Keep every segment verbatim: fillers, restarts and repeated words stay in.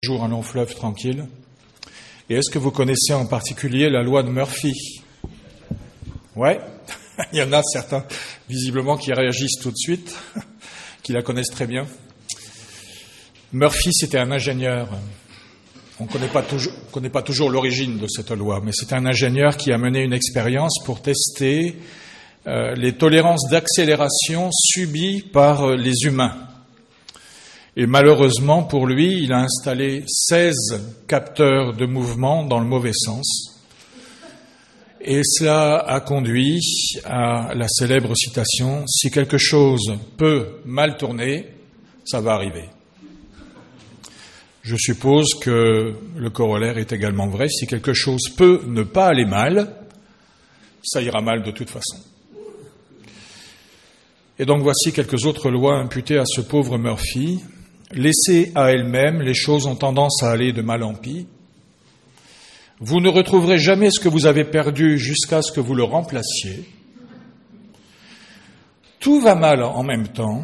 Jour un long fleuve tranquille. Et est-ce que vous connaissez en particulier la loi de Murphy? Ouais, il y en a certains visiblement qui réagissent tout de suite, qui la connaissent très bien. Murphy, c'était un ingénieur. On ne connaît pas toujours, connaît pas toujours l'origine de cette loi, mais c'est un ingénieur qui a mené une expérience pour tester euh, les tolérances d'accélération subies par euh, les humains. Et malheureusement pour lui, il a installé seize capteurs de mouvement dans le mauvais sens. Et cela a conduit à la célèbre citation « Si quelque chose peut mal tourner, ça va arriver ». Je suppose que le corollaire est également vrai. Si quelque chose peut ne pas aller mal, ça ira mal de toute façon. Et donc voici quelques autres lois imputées à ce pauvre Murphy. Laissées à elles-mêmes, les choses ont tendance à aller de mal en pis. Vous ne retrouverez jamais ce que vous avez perdu jusqu'à ce que vous le remplaciez. Tout va mal en même temps.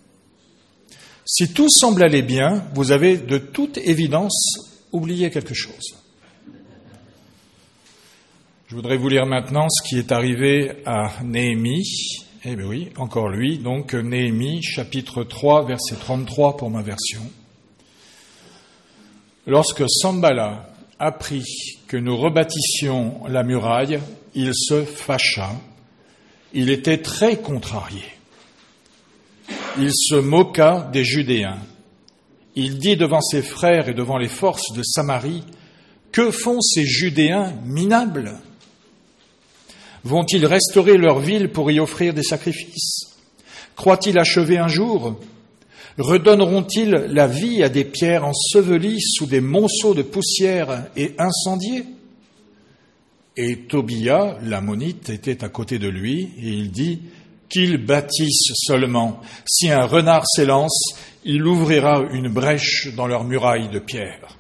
Si tout semble aller bien, vous avez de toute évidence oublié quelque chose. Je voudrais vous lire maintenant ce qui est arrivé à Néhémie. Eh bien oui, encore lui, donc Néhémie, chapitre trois, verset trente-trois pour ma version. Lorsque Sanballat apprit que nous rebâtissions la muraille, il se fâcha. Il était très contrarié. Il se moqua des Judéens. Il dit devant ses frères et devant les forces de Samarie, « Que font ces Judéens minables ? Vont-ils restaurer leur ville pour y offrir des sacrifices? Croient-ils achever un jour? Redonneront-ils la vie à des pierres ensevelies sous des monceaux de poussière et incendiées? » Et Tobia, l'ammonite, était à côté de lui, et il dit, « Qu'ils bâtissent seulement. Si un renard s'élance, il ouvrira une brèche dans leurs murailles de pierre.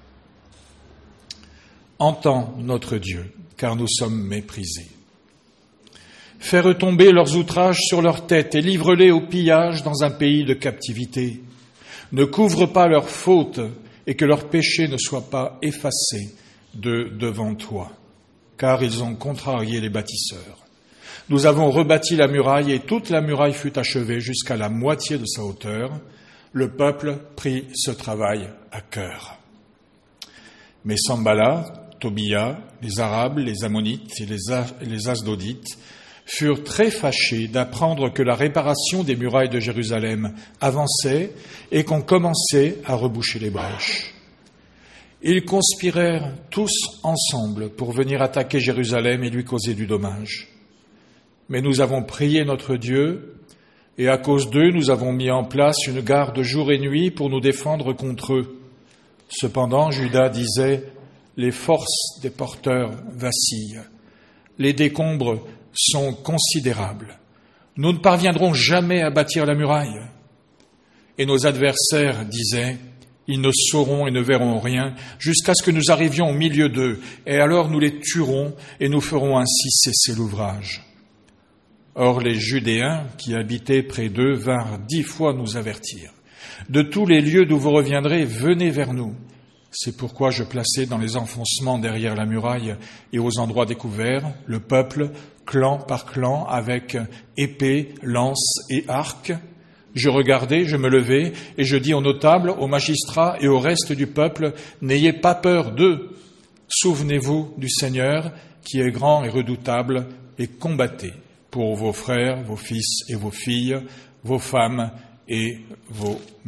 Entends notre Dieu, car nous sommes méprisés. Fais retomber leurs outrages sur leurs têtes et livre-les au pillage dans un pays de captivité. Ne couvre pas leurs fautes et que leurs péchés ne soient pas effacés de devant toi, car ils ont contrarié les bâtisseurs. Nous avons rebâti la muraille et toute la muraille fut achevée jusqu'à la moitié de sa hauteur. Le peuple prit ce travail à cœur. Mais Sanballat, Tobia, les Arabes, les Ammonites et les, A- les Asdodites furent très fâchés d'apprendre que la réparation des murailles de Jérusalem avançait et qu'on commençait à reboucher les brèches. Ils conspirèrent tous ensemble pour venir attaquer Jérusalem et lui causer du dommage. Mais nous avons prié notre Dieu, et à cause d'eux, nous avons mis en place une garde jour et nuit pour nous défendre contre eux. Cependant, Juda disait, « Les forces des porteurs vacillent. Les décombres sont considérables. Nous ne parviendrons jamais à bâtir la muraille. » Et nos adversaires disaient, « Ils ne sauront et ne verront rien jusqu'à ce que nous arrivions au milieu d'eux, et alors nous les tuerons et nous ferons ainsi cesser l'ouvrage. » Or les Judéens qui habitaient près d'eux vinrent dix fois nous avertir. « De tous les lieux d'où vous reviendrez, venez vers nous. » C'est pourquoi je plaçai dans les enfoncements derrière la muraille et aux endroits découverts le peuple, clan par clan, avec épée, lance et arc. Je regardai, je me levai, et je dis aux notables, aux magistrats et au reste du peuple, « N'ayez pas peur d'eux. Souvenez-vous du Seigneur, qui est grand et redoutable, et combattez pour vos frères, vos fils et vos filles, vos femmes et vos maisons. »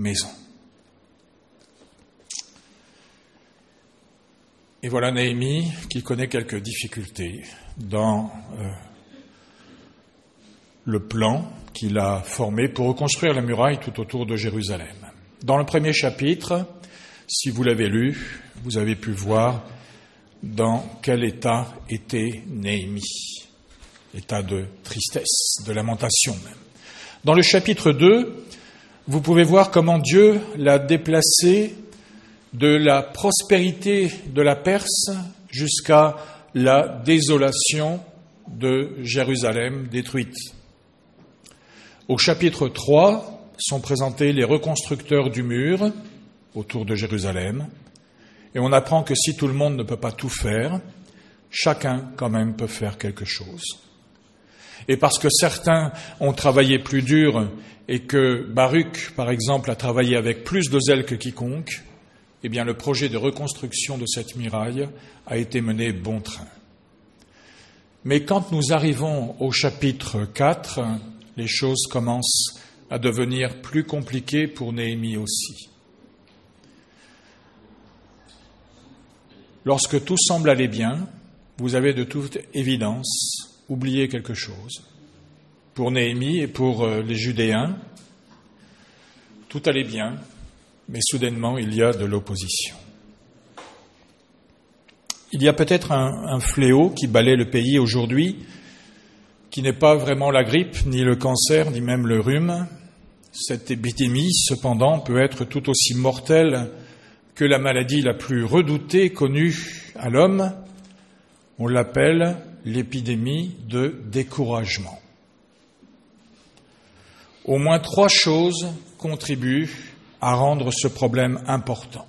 Et voilà Néhémie qui connaît quelques difficultés dans euh, le plan qu'il a formé pour reconstruire la muraille tout autour de Jérusalem. Dans le premier chapitre, si vous l'avez lu, vous avez pu voir dans quel état était Néhémie. État de tristesse, de lamentation même. Dans le chapitre deux, vous pouvez voir comment Dieu l'a déplacé de la prospérité de la Perse jusqu'à la désolation de Jérusalem détruite. Au chapitre trois sont présentés les reconstructeurs du mur autour de Jérusalem. Et on apprend que si tout le monde ne peut pas tout faire, chacun quand même peut faire quelque chose. Et parce que certains ont travaillé plus dur et que Baruch, par exemple, a travaillé avec plus de zèle que quiconque, eh bien le projet de reconstruction de cette muraille a été mené bon train. Mais quand nous arrivons au chapitre quatre, les choses commencent à devenir plus compliquées pour Néhémie aussi. Lorsque tout semble aller bien, vous avez de toute évidence oublié quelque chose. Pour Néhémie et pour les Judéens, tout allait bien, mais soudainement il y a de l'opposition. Il y a peut-être un, un fléau qui balaie le pays aujourd'hui, qui n'est pas vraiment la grippe, ni le cancer, ni même le rhume. Cette épidémie, cependant, peut être tout aussi mortelle que la maladie la plus redoutée connue à l'homme. On l'appelle l'épidémie de découragement. Au moins trois choses contribuent à rendre ce problème important.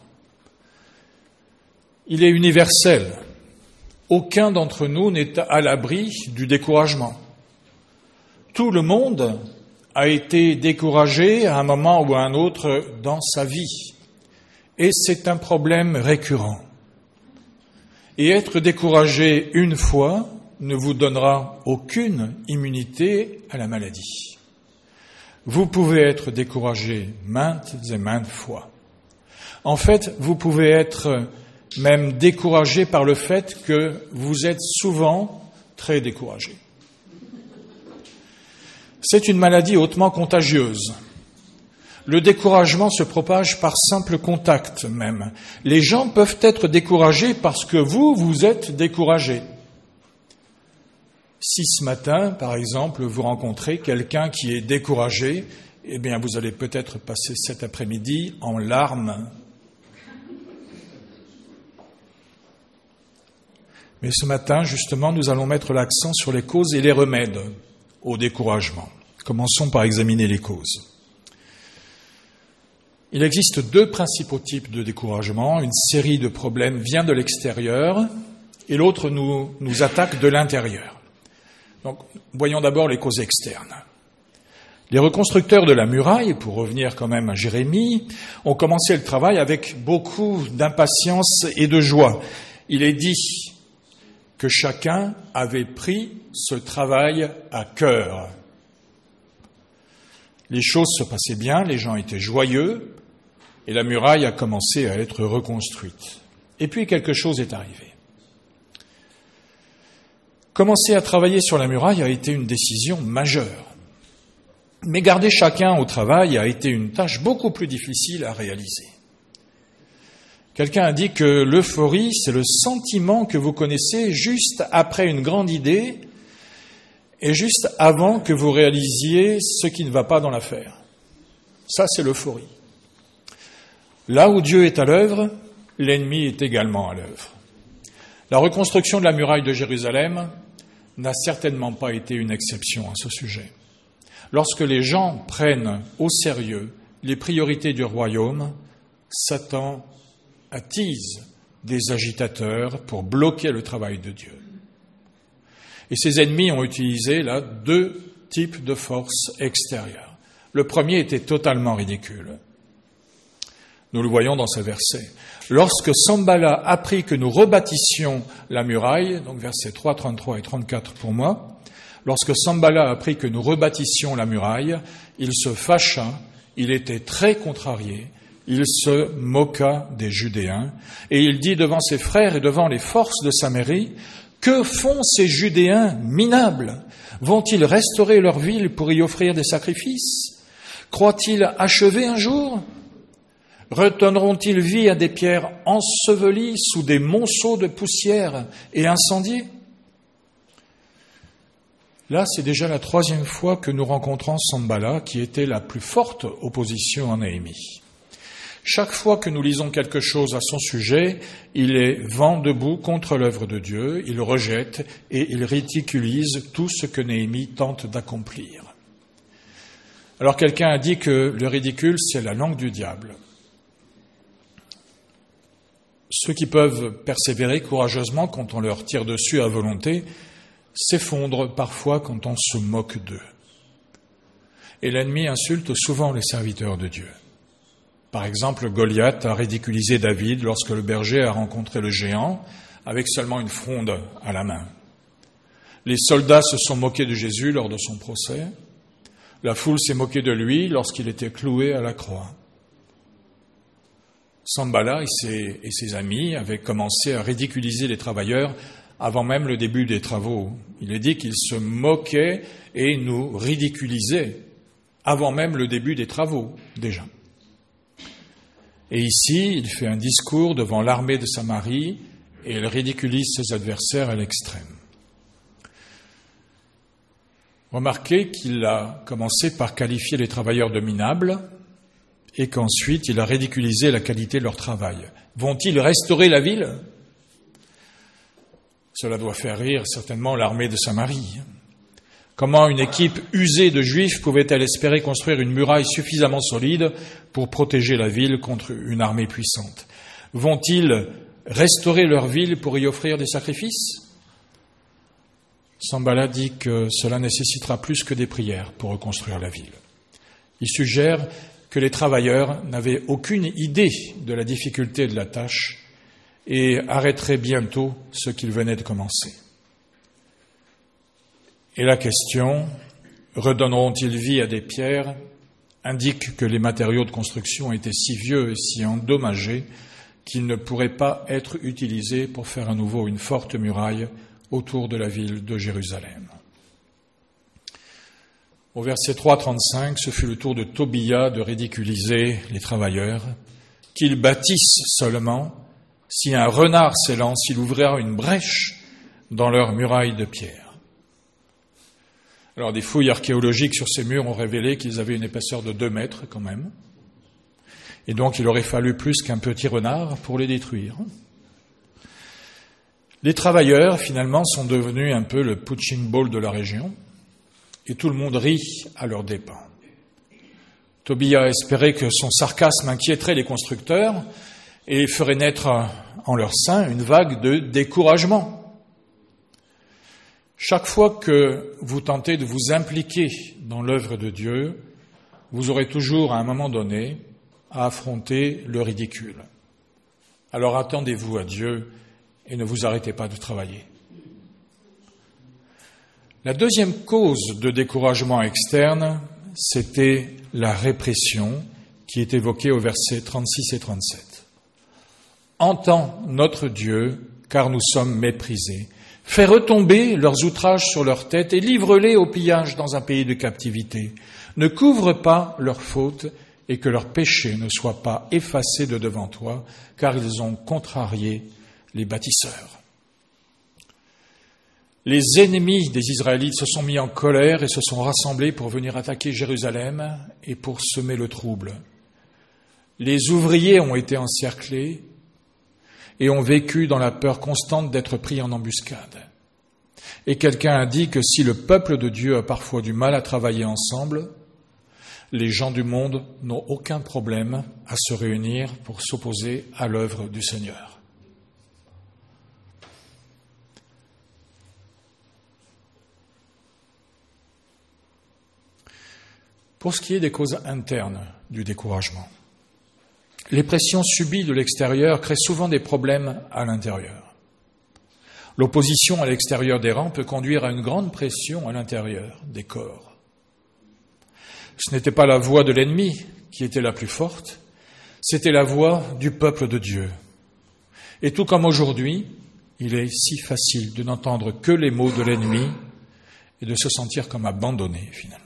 Il est universel. Aucun d'entre nous n'est à l'abri du découragement. Tout le monde a été découragé à un moment ou à un autre dans sa vie. Et c'est un problème récurrent. Et être découragé une fois ne vous donnera aucune immunité à la maladie. Vous pouvez être découragé maintes et maintes fois. En fait, vous pouvez être même découragé par le fait que vous êtes souvent très découragé. C'est une maladie hautement contagieuse. Le découragement se propage par simple contact même. Les gens peuvent être découragés parce que vous, vous êtes découragé. Si ce matin, par exemple, vous rencontrez quelqu'un qui est découragé, eh bien, vous allez peut-être passer cet après-midi en larmes. Mais ce matin, justement, nous allons mettre l'accent sur les causes et les remèdes au découragement. Commençons par examiner les causes. Il existe deux principaux types de découragement. Une série de problèmes vient de l'extérieur et l'autre nous, nous attaque de l'intérieur. Donc, voyons d'abord les causes externes. Les reconstructeurs de la muraille, pour revenir quand même à Jérémie, ont commencé le travail avec beaucoup d'impatience et de joie. Il est dit que chacun avait pris ce travail à cœur. Les choses se passaient bien, les gens étaient joyeux, et la muraille a commencé à être reconstruite. Et puis quelque chose est arrivé. Commencer à travailler sur la muraille a été une décision majeure. Mais garder chacun au travail a été une tâche beaucoup plus difficile à réaliser. Quelqu'un a dit que l'euphorie, c'est le sentiment que vous connaissez juste après une grande idée et juste avant que vous réalisiez ce qui ne va pas dans l'affaire. Ça, c'est l'euphorie. Là où Dieu est à l'œuvre, l'ennemi est également à l'œuvre. La reconstruction de la muraille de Jérusalem n'a certainement pas été une exception à ce sujet. Lorsque les gens prennent au sérieux les priorités du royaume, Satan attise des agitateurs pour bloquer le travail de Dieu. Et ses ennemis ont utilisé là deux types de forces extérieures. Le premier était totalement ridicule. Nous le voyons dans ce verset. Lorsque Sanballat apprit que nous rebâtissions la muraille, donc versets trois, trente-trois et trente-quatre pour moi, lorsque Sanballat apprit que nous rebâtissions la muraille, il se fâcha, il était très contrarié, il se moqua des Judéens, et il dit devant ses frères et devant les forces de Samarie, « Que font ces Judéens minables? Vont-ils restaurer leur ville pour y offrir des sacrifices? Croient-ils achever un jour? Redonneront-ils vie à des pierres ensevelies sous des monceaux de poussière et incendiées ?» Là, c'est déjà la troisième fois que nous rencontrons Sanballat, qui était la plus forte opposition à Néhémie. Chaque fois que nous lisons quelque chose à son sujet, il est vent debout contre l'œuvre de Dieu, il rejette et il ridiculise tout ce que Néhémie tente d'accomplir. Alors quelqu'un a dit que le ridicule, c'est la langue du diable. Ceux qui peuvent persévérer courageusement quand on leur tire dessus à volonté s'effondrent parfois quand on se moque d'eux. Et l'ennemi insulte souvent les serviteurs de Dieu. Par exemple, Goliath a ridiculisé David lorsque le berger a rencontré le géant avec seulement une fronde à la main. Les soldats se sont moqués de Jésus lors de son procès. La foule s'est moquée de lui lorsqu'il était cloué à la croix. Sanballat et ses, et ses amis avaient commencé à ridiculiser les travailleurs avant même le début des travaux. Il est dit qu'ils se moquaient et nous ridiculisaient avant même le début des travaux, déjà. Et ici, il fait un discours devant l'armée de Samarie et il ridiculise ses adversaires à l'extrême. Remarquez qu'il a commencé par qualifier les travailleurs de minables et qu'ensuite il a ridiculisé la qualité de leur travail. Vont-ils restaurer la ville ? Cela doit faire rire certainement l'armée de Samarie. Comment une équipe usée de Juifs pouvait-elle espérer construire une muraille suffisamment solide pour protéger la ville contre une armée puissante ? Vont-ils restaurer leur ville pour y offrir des sacrifices ? Sanballat dit que cela nécessitera plus que des prières pour reconstruire la ville. Il suggère que les travailleurs n'avaient aucune idée de la difficulté de la tâche et arrêteraient bientôt ce qu'ils venaient de commencer. Et la question, redonneront-ils vie à des pierres, indique que les matériaux de construction étaient si vieux et si endommagés qu'ils ne pourraient pas être utilisés pour faire à nouveau une forte muraille autour de la ville de Jérusalem. Au verset trois trente-cinq, ce fut le tour de Tobia de ridiculiser les travailleurs, qu'ils bâtissent seulement si un renard s'élance, il ouvrira une brèche dans leur muraille de pierre. Alors des fouilles archéologiques sur ces murs ont révélé qu'ils avaient une épaisseur de deux mètres quand même, et donc il aurait fallu plus qu'un petit renard pour les détruire. Les travailleurs, finalement, sont devenus un peu le punching ball de la région, et tout le monde rit à leurs dépens. Tobia espérait que son sarcasme inquiéterait les constructeurs et ferait naître en leur sein une vague de découragement. Chaque fois que vous tentez de vous impliquer dans l'œuvre de Dieu, vous aurez toujours, à un moment donné, à affronter le ridicule. Alors attendez-vous à Dieu et ne vous arrêtez pas de travailler. La deuxième cause de découragement externe, c'était la répression qui est évoquée au verset trente-six et trente-sept. « Entends notre Dieu, car nous sommes méprisés. Fais retomber leurs outrages sur leur tête et livre-les au pillage dans un pays de captivité. Ne couvre pas leurs fautes et que leurs péchés ne soient pas effacés de devant toi, car ils ont contrarié les bâtisseurs. » Les ennemis des Israélites se sont mis en colère et se sont rassemblés pour venir attaquer Jérusalem et pour semer le trouble. Les ouvriers ont été encerclés et ont vécu dans la peur constante d'être pris en embuscade. Et quelqu'un a dit que si le peuple de Dieu a parfois du mal à travailler ensemble, les gens du monde n'ont aucun problème à se réunir pour s'opposer à l'œuvre du Seigneur. Pour ce qui est des causes internes du découragement, les pressions subies de l'extérieur créent souvent des problèmes à l'intérieur. L'opposition à l'extérieur des rangs peut conduire à une grande pression à l'intérieur des corps. Ce n'était pas la voix de l'ennemi qui était la plus forte, c'était la voix du peuple de Dieu. Et tout comme aujourd'hui, il est si facile de n'entendre que les mots de l'ennemi et de se sentir comme abandonné finalement.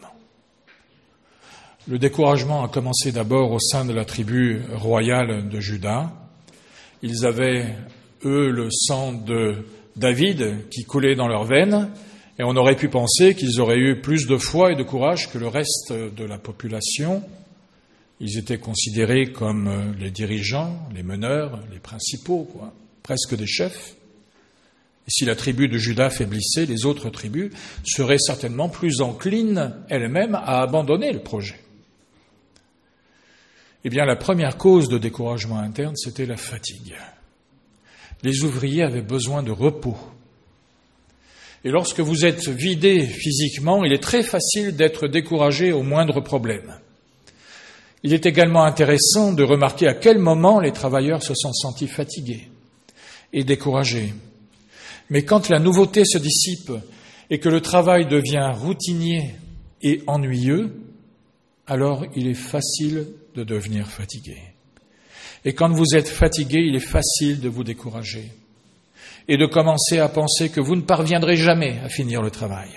Le découragement a commencé d'abord au sein de la tribu royale de Juda. Ils avaient, eux, le sang de David qui coulait dans leurs veines, et on aurait pu penser qu'ils auraient eu plus de foi et de courage que le reste de la population. Ils étaient considérés comme les dirigeants, les meneurs, les principaux, quoi, presque des chefs. Et si la tribu de Juda faiblissait, les autres tribus seraient certainement plus enclines elles-mêmes à abandonner le projet. Eh bien, la première cause de découragement interne, c'était la fatigue. Les ouvriers avaient besoin de repos. Et lorsque vous êtes vidé physiquement, il est très facile d'être découragé au moindre problème. Il est également intéressant de remarquer à quel moment les travailleurs se sont sentis fatigués et découragés. Mais quand la nouveauté se dissipe et que le travail devient routinier et ennuyeux, alors il est facile de devenir fatigué. Et quand vous êtes fatigué, il est facile de vous décourager et de commencer à penser que vous ne parviendrez jamais à finir le travail.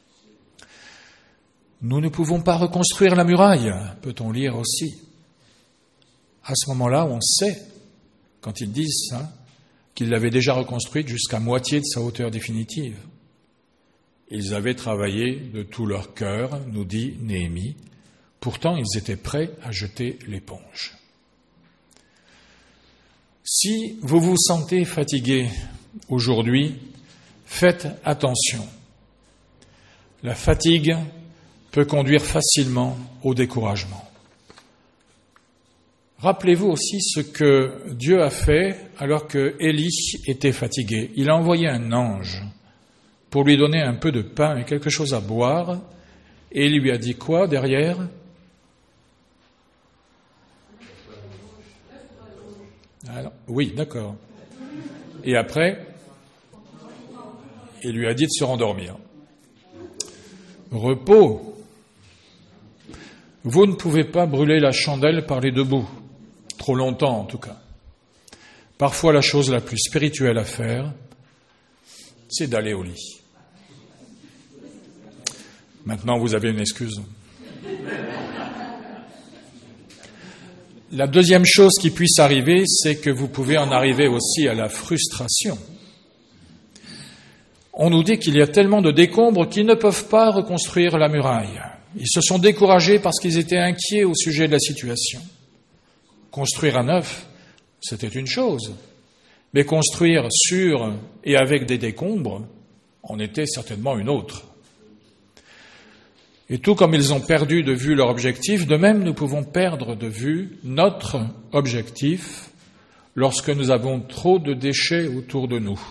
Nous ne pouvons pas reconstruire la muraille, peut-on lire aussi. À ce moment-là, on sait, quand ils disent ça, qu'ils l'avaient déjà reconstruite jusqu'à moitié de sa hauteur définitive. Ils avaient travaillé de tout leur cœur, nous dit Néhémie. Pourtant, ils étaient prêts à jeter l'éponge. Si vous vous sentez fatigué aujourd'hui, faites attention. La fatigue peut conduire facilement au découragement. Rappelez-vous aussi ce que Dieu a fait alors que Élie était fatigué. Il a envoyé un ange pour lui donner un peu de pain et quelque chose à boire, et il lui a dit quoi derrière ? Alors, oui, d'accord. Et après, il lui a dit de se rendormir. Repos. Vous ne pouvez pas brûler la chandelle par les deux bouts, trop longtemps en tout cas. Parfois, la chose la plus spirituelle à faire, c'est d'aller au lit. Maintenant, vous avez une excuse. La deuxième chose qui puisse arriver, c'est que vous pouvez en arriver aussi à la frustration. On nous dit qu'il y a tellement de décombres qu'ils ne peuvent pas reconstruire la muraille. Ils se sont découragés parce qu'ils étaient inquiets au sujet de la situation. Construire à neuf, c'était une chose, mais construire sur et avec des décombres en était certainement une autre. Et tout comme ils ont perdu de vue leur objectif, de même nous pouvons perdre de vue notre objectif lorsque nous avons trop de déchets autour de nous.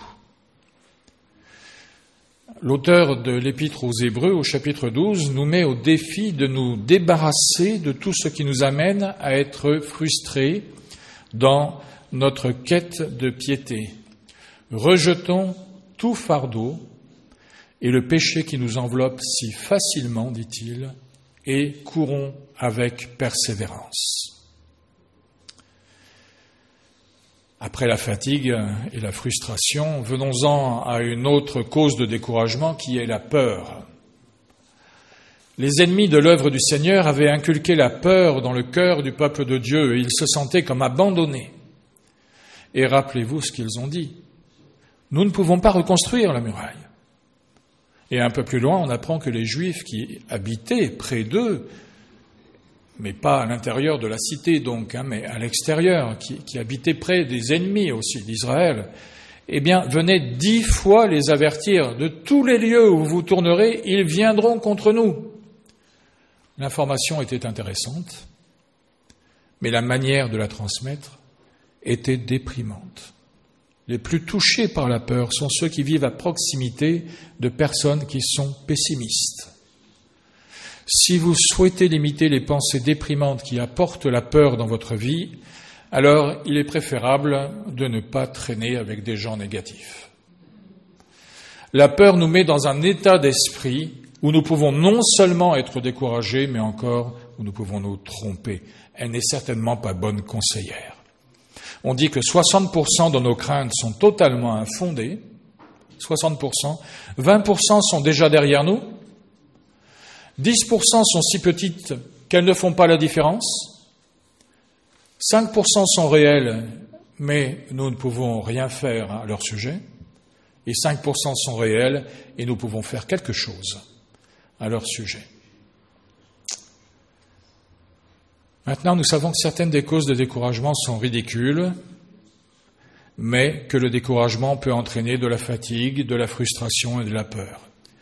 L'auteur de l'Épître aux Hébreux, au chapitre douze, nous met au défi de nous débarrasser de tout ce qui nous amène à être frustrés dans notre quête de piété. Rejetons tout fardeau et le péché qui nous enveloppe si facilement, dit-il, et courons avec persévérance. Après la fatigue et la frustration, venons-en à une autre cause de découragement qui est la peur. Les ennemis de l'œuvre du Seigneur avaient inculqué la peur dans le cœur du peuple de Dieu et ils se sentaient comme abandonnés. Et rappelez-vous ce qu'ils ont dit. Nous ne pouvons pas reconstruire la muraille. Et un peu plus loin, on apprend que les Juifs qui habitaient près d'eux, mais pas à l'intérieur de la cité donc, hein, mais à l'extérieur, qui, qui habitaient près des ennemis aussi d'Israël, eh bien, venaient dix fois les avertir, de tous les lieux où vous tournerez, ils viendront contre nous. L'information était intéressante, mais la manière de la transmettre était déprimante. Les plus touchés par la peur sont ceux qui vivent à proximité de personnes qui sont pessimistes. Si vous souhaitez limiter les pensées déprimantes qui apportent la peur dans votre vie, alors il est préférable de ne pas traîner avec des gens négatifs. La peur nous met dans un état d'esprit où nous pouvons non seulement être découragés, mais encore où nous pouvons nous tromper. Elle n'est certainement pas bonne conseillère. On dit que soixante pour cent de nos craintes sont totalement infondées, soixante pour cent, vingt pour cent sont déjà derrière nous, dix pour cent sont si petites qu'elles ne font pas la différence, cinq pour cent sont réelles, mais nous ne pouvons rien faire à leur sujet, et cinq pour cent sont réelles et nous pouvons faire quelque chose à leur sujet. Maintenant, nous savons que certaines des causes de découragement sont ridicules, mais que le découragement peut entraîner de la fatigue, de la frustration et de la peur.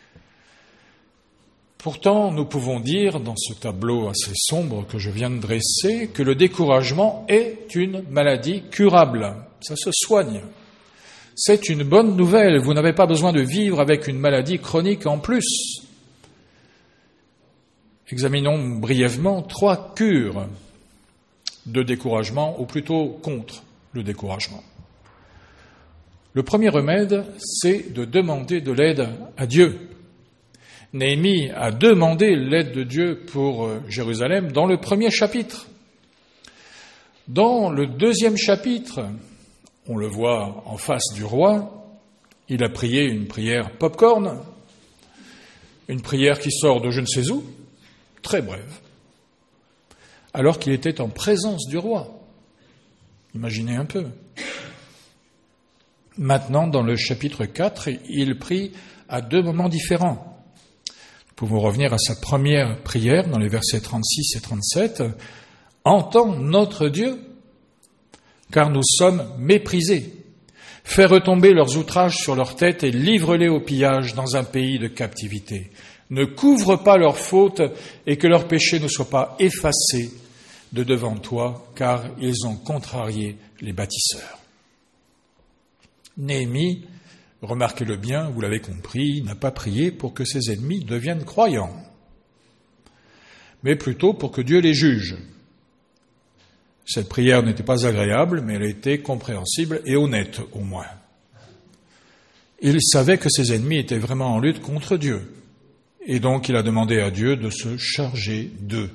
Pourtant, nous pouvons dire, dans ce tableau assez sombre que je viens de dresser, que le découragement est une maladie curable. Ça se soigne. C'est une bonne nouvelle. Vous n'avez pas besoin de vivre avec une maladie chronique en plus. Examinons brièvement trois cures de découragement, ou plutôt contre le découragement. Le premier remède, c'est de demander de l'aide à Dieu. Néhémie a demandé l'aide de Dieu pour Jérusalem dans le premier chapitre. Dans le deuxième chapitre, on le voit en face du roi, il a prié une prière popcorn, une prière qui sort de je ne sais où, très brève, alors qu'il était en présence du roi. Imaginez un peu. Maintenant, dans le chapitre quatre, il prie à deux moments différents. Nous pouvons revenir à sa première prière dans les versets trente-six et trente-sept. « Entends notre Dieu, car nous sommes méprisés. Fais retomber leurs outrages sur leur tête et livre-les au pillage dans un pays de captivité. Ne couvre pas leurs fautes et que leurs péchés ne soient pas effacés de devant toi, car ils ont contrarié les bâtisseurs. » Néhémie, remarquez-le bien, vous l'avez compris, n'a pas prié pour que ses ennemis deviennent croyants, mais plutôt pour que Dieu les juge. Cette prière n'était pas agréable, mais elle était compréhensible et honnête au moins. Il savait que ses ennemis étaient vraiment en lutte contre Dieu, et donc il a demandé à Dieu de se charger d'eux.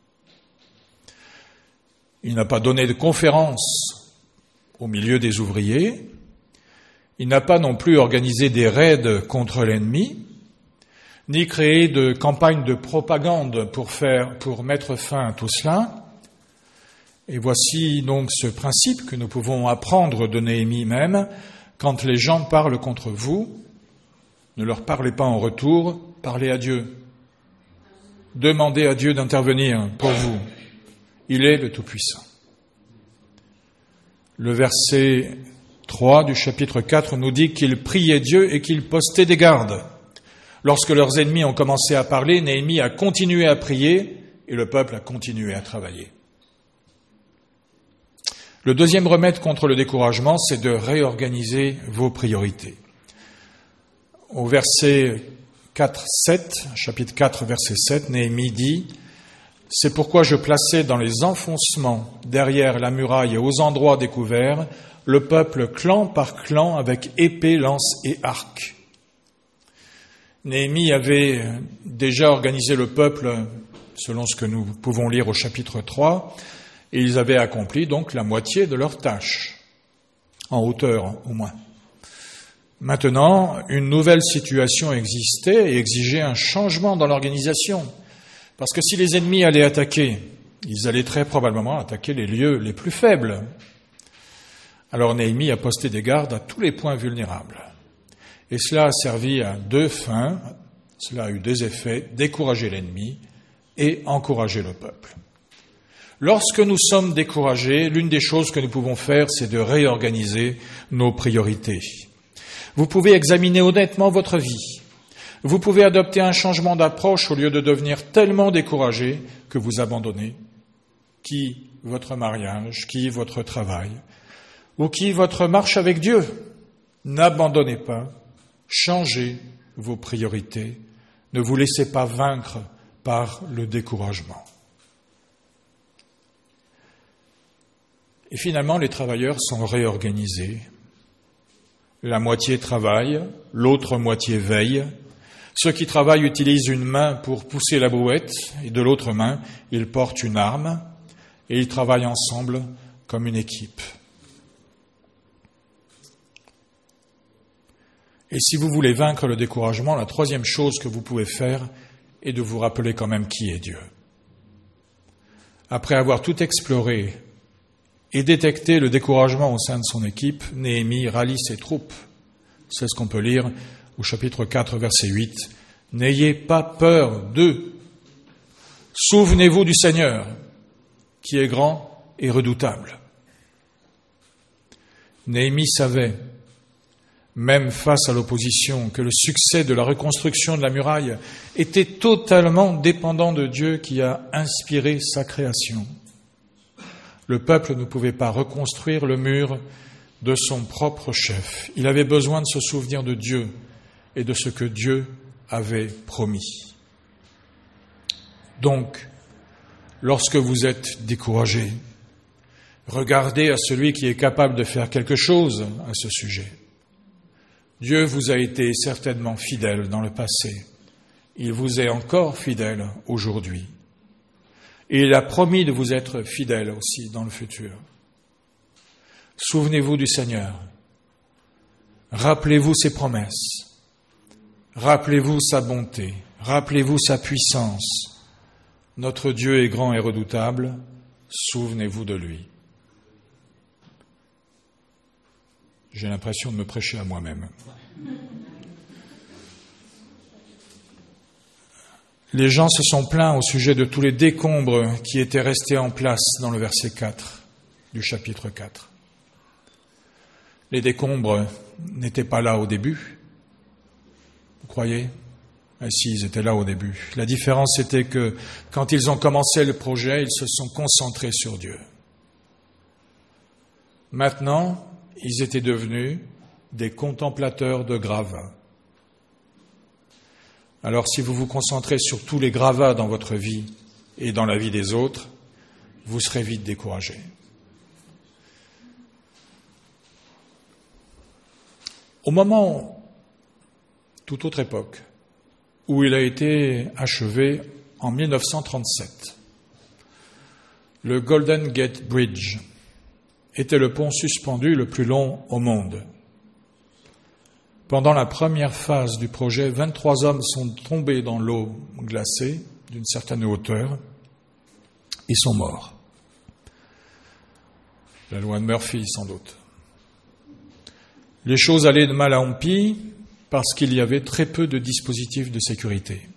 Il n'a pas donné de conférence au milieu des ouvriers, il n'a pas non plus organisé des raids contre l'ennemi, ni créé de campagnes de propagande pour faire, pour mettre fin à tout cela. Et voici donc ce principe que nous pouvons apprendre de Néhémie même. Quand les gens parlent contre vous, ne leur parlez pas en retour, parlez à Dieu. Demandez à Dieu d'intervenir pour vous. Il est le Tout-Puissant. Le verset trois du chapitre quatre nous dit qu'ils priaient Dieu et qu'ils postaient des gardes. Lorsque leurs ennemis ont commencé à parler, Néhémie a continué à prier et le peuple a continué à travailler. Le deuxième remède contre le découragement, c'est de réorganiser vos priorités. Au verset quatre sept, chapitre quatre, verset sept, Néhémie dit « C'est pourquoi je plaçais dans les enfoncements derrière la muraille et aux endroits découverts le peuple clan par clan avec épée, lance et arc. » Néhémie avait déjà organisé le peuple selon ce que nous pouvons lire au chapitre trois, et ils avaient accompli donc la moitié de leur tâche, en hauteur au moins. Maintenant, une nouvelle situation existait et exigeait un changement dans l'organisation, parce que si les ennemis allaient attaquer, ils allaient très probablement attaquer les lieux les plus faibles. Alors Néhémie a posté des gardes à tous les points vulnérables. Et cela a servi à deux fins, cela a eu deux effets, décourager l'ennemi et encourager le peuple. Lorsque nous sommes découragés, l'une des choses que nous pouvons faire, c'est de réorganiser nos priorités. Vous pouvez examiner honnêtement votre vie. Vous pouvez adopter un changement d'approche au lieu de devenir tellement découragé que vous abandonnez qui votre mariage, qui votre travail, ou qui votre marche avec Dieu. N'abandonnez pas, changez vos priorités, ne vous laissez pas vaincre par le découragement. Et finalement, les travailleurs sont réorganisés. La moitié travaille, l'autre moitié veille. Ceux qui travaillent utilisent une main pour pousser la brouette et de l'autre main, ils portent une arme et ils travaillent ensemble comme une équipe. Et si vous voulez vaincre le découragement, la troisième chose que vous pouvez faire est de vous rappeler quand même qui est Dieu. Après avoir tout exploré et détecté le découragement au sein de son équipe, Néhémie rallie ses troupes. C'est ce qu'on peut lire au chapitre quatre, verset huit. « N'ayez pas peur d'eux. Souvenez-vous du Seigneur, qui est grand et redoutable. » Néhémie savait, même face à l'opposition, que le succès de la reconstruction de la muraille était totalement dépendant de Dieu qui a inspiré sa création. Le peuple ne pouvait pas reconstruire le mur de son propre chef. Il avait besoin de se souvenir de Dieu et de ce que Dieu avait promis. Donc, lorsque vous êtes découragé, regardez à celui qui est capable de faire quelque chose à ce sujet. Dieu vous a été certainement fidèle dans le passé. Il vous est encore fidèle aujourd'hui. Et il a promis de vous être fidèle aussi dans le futur. Souvenez-vous du Seigneur. Rappelez-vous ses promesses. Rappelez-vous sa bonté. Rappelez-vous sa puissance. Notre Dieu est grand et redoutable. Souvenez-vous de lui. J'ai l'impression de me prêcher à moi-même. Les gens se sont plaints au sujet de tous les décombres qui étaient restés en place dans le verset quatre du chapitre quatre. Les décombres n'étaient pas là au début. Vous croyez ? Ah si, ils étaient là au début. La différence, c'était que quand ils ont commencé le projet, ils se sont concentrés sur Dieu. Maintenant, ils étaient devenus des contemplateurs de gravats. Alors, si vous vous concentrez sur tous les gravats dans votre vie et dans la vie des autres, vous serez vite découragé. Au moment, toute autre époque, où il a été achevé en mille neuf cent trente-sept, le Golden Gate Bridge était le pont suspendu le plus long au monde. Pendant la première phase du projet, vingt-trois hommes sont tombés dans l'eau glacée d'une certaine hauteur et sont morts. La loi de Murphy, sans doute. Les choses allaient de mal en pis parce qu'il y avait très peu de dispositifs de sécurité.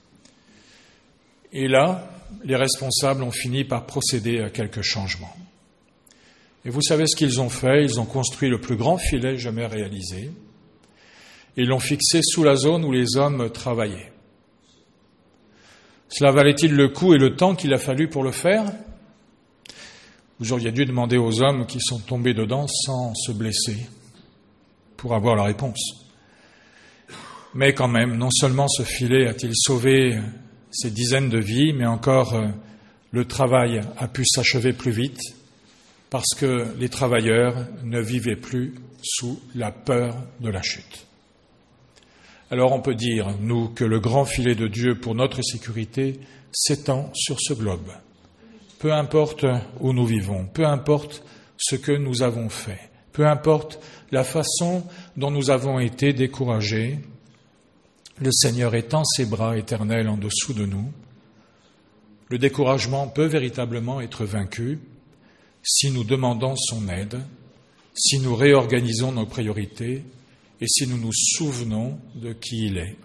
Et là, les responsables ont fini par procéder à quelques changements. Et vous savez ce qu'ils ont fait ? Ils ont construit le plus grand filet jamais réalisé. Ils l'ont fixé sous la zone où les hommes travaillaient. Cela valait-il le coût et le temps qu'il a fallu pour le faire ? Vous auriez dû demander aux hommes qui sont tombés dedans sans se blesser pour avoir la réponse. Mais quand même, non seulement ce filet a-t-il sauvé ces dizaines de vies, mais encore euh, le travail a pu s'achever plus vite parce que les travailleurs ne vivaient plus sous la peur de la chute. Alors on peut dire, nous, que le grand filet de Dieu pour notre sécurité s'étend sur ce globe. Peu importe où nous vivons, peu importe ce que nous avons fait, peu importe la façon dont nous avons été découragés, le Seigneur étend ses bras éternels en dessous de nous. Le découragement peut véritablement être vaincu si nous demandons son aide, si nous réorganisons nos priorités, et si nous nous souvenons de qui il est.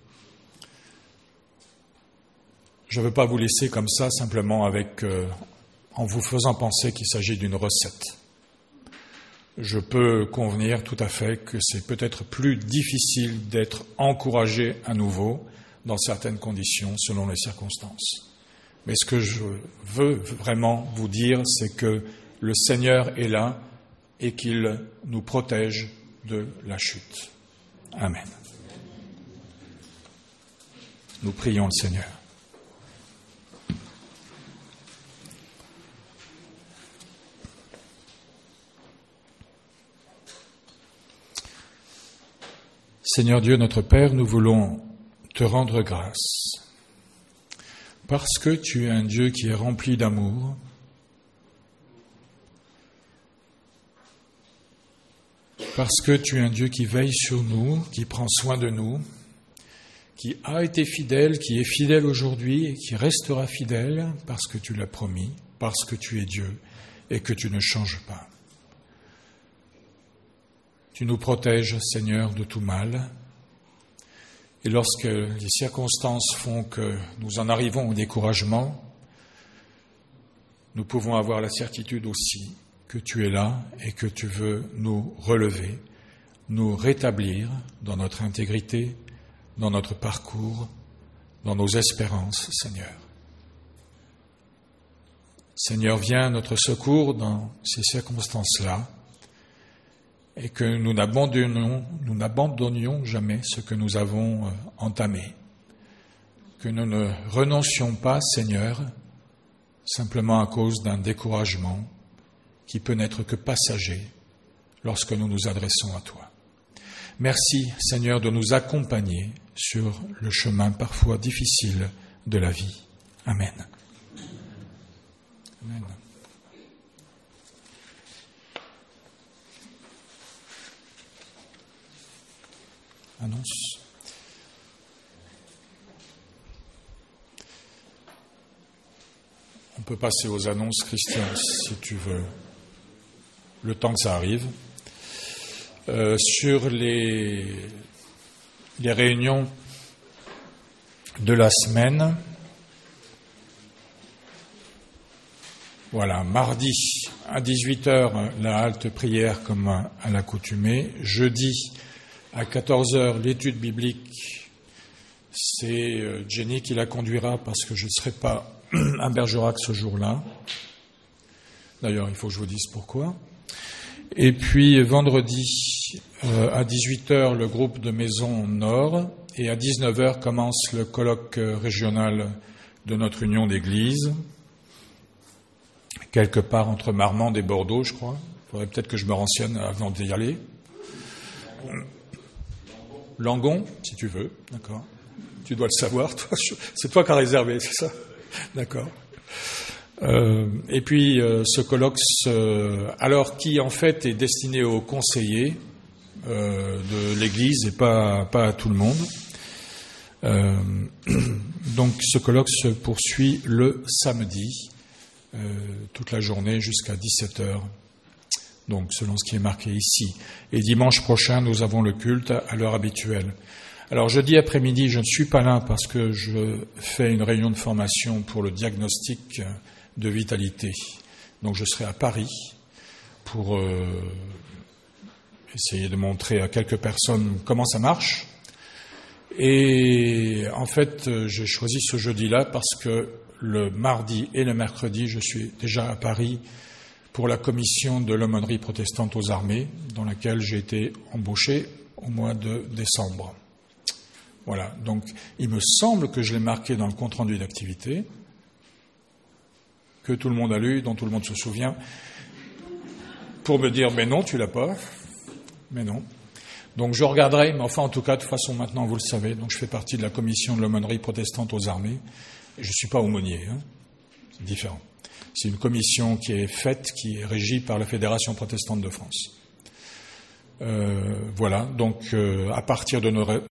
Je ne veux pas vous laisser comme ça, simplement avec, euh, en vous faisant penser qu'il s'agit d'une recette. Je peux convenir tout à fait que c'est peut-être plus difficile d'être encouragé à nouveau dans certaines conditions, selon les circonstances. Mais ce que je veux vraiment vous dire, c'est que le Seigneur est là et qu'il nous protège de la chute. Amen. Nous prions le Seigneur. Seigneur Dieu, notre Père, nous voulons te rendre grâce parce que tu es un Dieu qui est rempli d'amour, parce que tu es un Dieu qui veille sur nous, qui prend soin de nous, qui a été fidèle, qui est fidèle aujourd'hui et qui restera fidèle parce que tu l'as promis, parce que tu es Dieu et que tu ne changes pas. Tu nous protèges, Seigneur, de tout mal. Et lorsque les circonstances font que nous en arrivons au découragement, nous pouvons avoir la certitude aussi que tu es là et que tu veux nous relever, nous rétablir dans notre intégrité, dans notre parcours, dans nos espérances, Seigneur. Seigneur, viens à notre secours dans ces circonstances-là et que nous n'abandonnions, nous n'abandonnions jamais ce que nous avons euh, entamé. Que nous ne renoncions pas, Seigneur, simplement à cause d'un découragement qui peut n'être que passager lorsque nous nous adressons à toi. Merci, Seigneur, de nous accompagner sur le chemin parfois difficile de la vie. Amen. Amen. Annonce. On peut passer aux annonces, Christian, si tu veux, le temps que ça arrive. Euh, sur les, les réunions de la semaine, voilà, mardi à dix-huit heures, la halte prière comme à l'accoutumée. Jeudi à quatorze heures, l'étude biblique. C'est Jenny qui la conduira parce que je ne serai pas à Bergerac ce jour-là. D'ailleurs, il faut que je vous dise pourquoi. Et puis vendredi euh, à dix-huit heures, le groupe de Maison Nord. Et à dix-neuf heures commence le colloque régional de notre union d'église, quelque part entre Marmande et Bordeaux, je crois. Il faudrait peut-être que je me renseigne avant d'y aller. Langon, si tu veux, d'accord. Tu dois le savoir, toi. C'est toi qui as réservé, c'est ça? D'accord. Euh, et puis euh, ce colloque, euh, alors qui en fait est destiné aux conseillers euh, de l'Église et pas, pas à tout le monde. Euh, donc ce colloque se poursuit le samedi, euh, toute la journée jusqu'à dix-sept heures. Donc selon ce qui est marqué ici. Et dimanche prochain, nous avons le culte à l'heure habituelle. Alors jeudi après-midi, je ne suis pas là parce que je fais une réunion de formation pour le diagnostic de vitalité. Donc je serai à Paris pour euh, essayer de montrer à quelques personnes comment ça marche. Et en fait, j'ai choisi ce jeudi-là parce que le mardi et le mercredi, je suis déjà à Paris pour la commission de l'aumônerie protestante aux armées, dans laquelle j'ai été embauché au mois de décembre. Voilà, donc il me semble que je l'ai marqué dans le compte-rendu d'activité, que tout le monde a lu, dont tout le monde se souvient, pour me dire « mais non, tu l'as pas ». Mais non. Donc je regarderai, mais enfin en tout cas, de toute façon maintenant vous le savez, donc je fais partie de la commission de l'aumônerie protestante aux armées, et je ne suis pas aumônier, hein. C'est différent. C'est une commission qui est faite, qui est régie par la Fédération protestante de France. Euh, voilà, donc euh, à partir de nos